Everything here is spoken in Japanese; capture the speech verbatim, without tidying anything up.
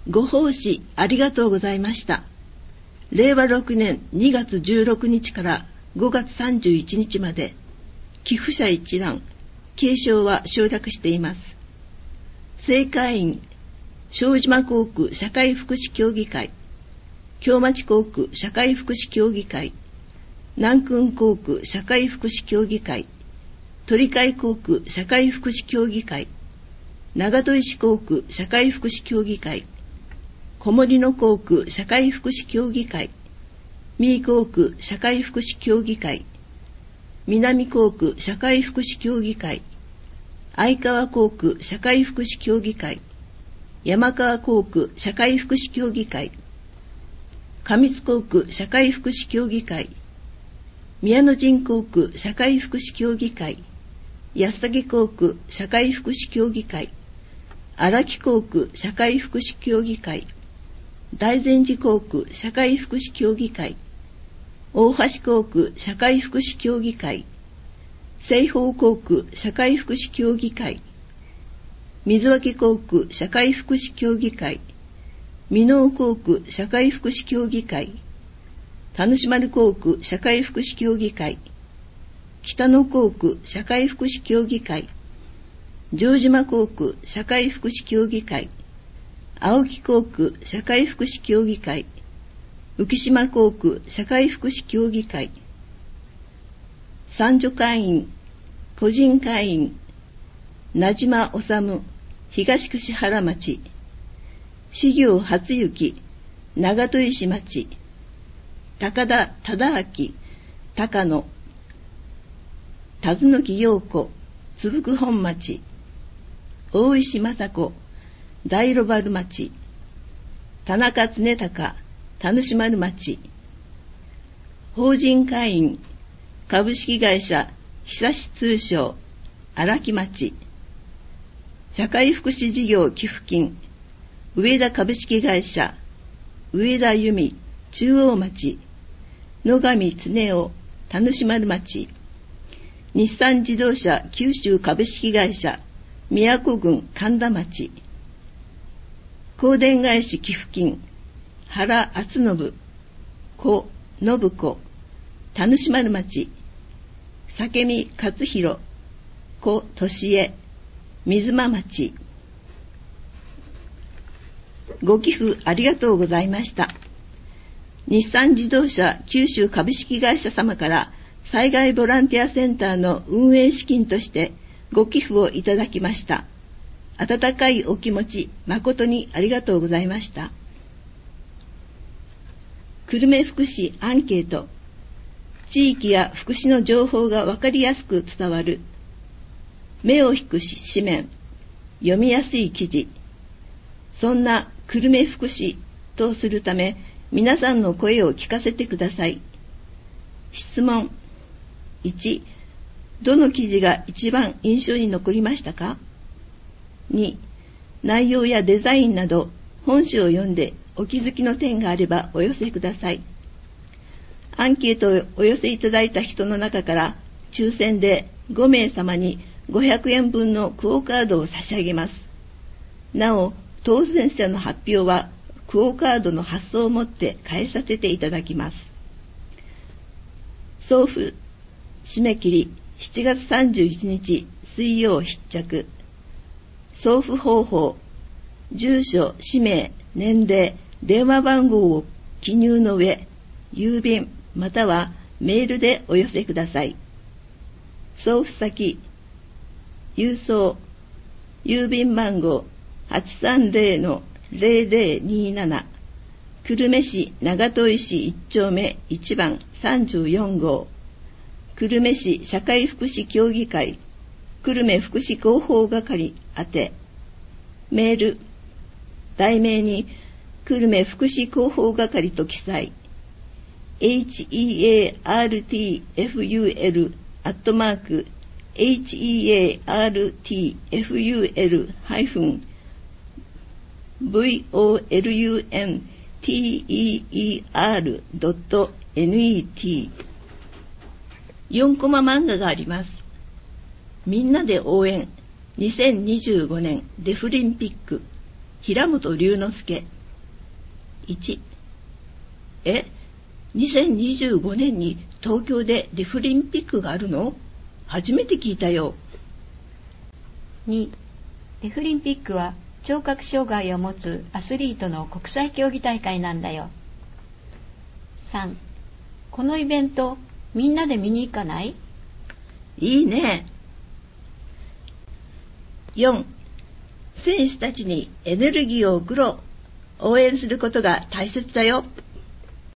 ご奉仕ありがとうございました。れいわろくねんにがつじゅうろくにちからごがつさんじゅういちにちまで、寄付者一覧、継承は省略しています。正会員、正島校区社会福祉協議会、京町校区社会福祉協議会、南訓校区社会福祉協議会、鳥飼校区社会福祉協議会、長門石校区社会福祉協議会、小森野校区社会福祉協議会、三井校区社会福祉協議会、南校区社会福祉協議会、相川校区社会福祉協議会、山川校区社会福祉協議会、上津校区社会福祉協議会、宮野陣校区社会福祉協議会、安崎校区社会福祉協議会、荒木校区社会福祉協議会、大善寺校区社会福祉協議会、大橋校区社会福祉協議会、西方校区社会福祉協議会、水脇校区社会福祉協議会、箕面校区社会福祉協議会、田主丸校区社会福祉協議会、北野校区社会福祉協議会、城島校区社会福祉協議会、青木校区社会福祉協議会、浮島校区社会福祉協議会、三女会員、個人会員、名島治、東串原町、四行初行、長門石町、高田忠明、高野、田津木陽子、津福本町、大石雅子、大路原町、田中常隆、田主丸町、法人会員、株式会社、久し通商、荒木町、社会福祉事業寄付金、上田株式会社、上田由美、中央町、野上恒夫、田主丸町、日産自動車九州株式会社、宮古郡神田町、香典返し寄付金、原厚信、小信子、田主丸町、酒見勝弘、小俊恵、水間町。ご寄付ありがとうございました。日産自動車九州株式会社様から災害ボランティアセンターの運営資金としてご寄付をいただきました。温かいお気持ち、誠にありがとうございました。久留米福祉アンケート。地域や福祉の情報がわかりやすく伝わる。目を引く紙面。読みやすい記事。そんな久留米福祉とするため、皆さんの声を聞かせてください。質問。いち、どの記事が一番印象に残りましたか？に、内容やデザインなど本誌を読んでお気づきの点があればお寄せください。アンケートをお寄せいただいた人の中から抽選でごめい様にごひゃくえんぶんのクオカードを差し上げます。なお、当選者の発表はクオカードの発送をもって返させていただきます。送付締め切りしちがつさんじゅういちにち水曜必着。送付方法、住所、氏名、年齢、電話番号を記入の上、郵便またはメールでお寄せください。送付先、郵送、郵便番号 はちさんぜろのぜろぜろになな、久留米市長門石いち丁目いちばんさんじゅうよん号、久留米市社会福祉協議会久留米福祉広報係宛て、メール、題名に久留米福祉広報係と記載、エイチイーエーアールティーエフユーエル アットマーク エイチイーエーアールティーエフユーエル ハイフン ブイオーエルユーエヌティーイーイーアール ドット ネット。よんコマ漫画があります。みんなで応援にせんにじゅうごねんデフリンピック、平本龍之介。 いち、え、にせんにじゅうごねんに東京でデフリンピックがあるの？初めて聞いたよ。 に、デフリンピックは聴覚障害を持つアスリートの国際競技大会なんだよ。さん、このイベントみんなで見に行かない？ いいね。よん、選手たちにエネルギーを送ろう。応援することが大切だよ。